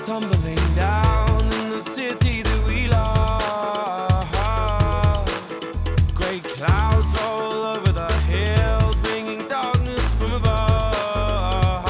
kept tumbling down in the city that we love. Great clouds roll over the hills, bringing darkness from above.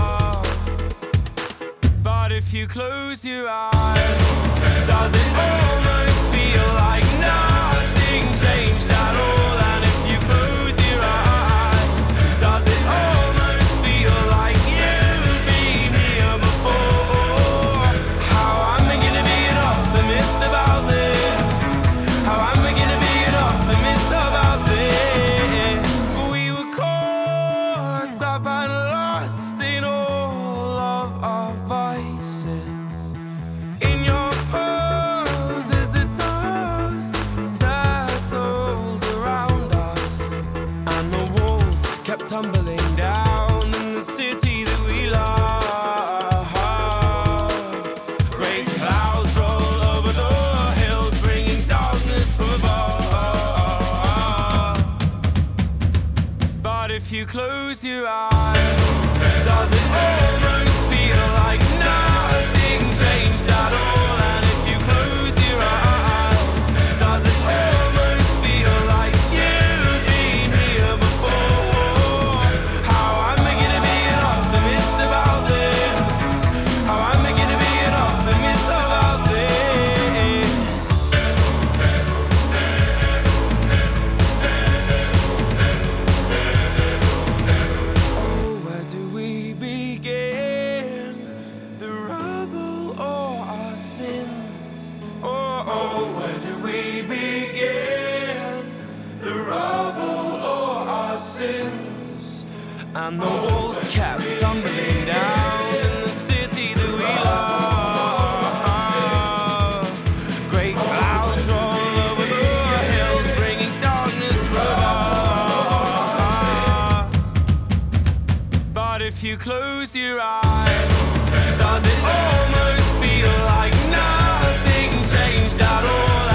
But if you close your eyes, does it almost feel like nothing changed at all? And if you close your eyes, does it almost feel like you've been here before? How am I gonna be an optimist about this? How am I gonna be an optimist about this? We were caught up and lost in all of our vices. In your pose as the dust settled around us, and the walls kept tumbling down in the city that we love. Great clouds roll over the hills, bringing darkness from above. But if you close your eyes, does it almost feel like nothing changed at all? And if you close your eyes, does it almost feel like you've been here before? How am I gonna be an optimist about this? How am I gonna be an optimist about this? Oh, where do we begin? The rubble or our sins? Oh, where do we begin? The rubble or our sins? And the walls kept tumbling down in the city that we love. Great clouds roll over the hills, bringing darkness from above. But if you close your eyes, does it almost feel like nothing changed at all?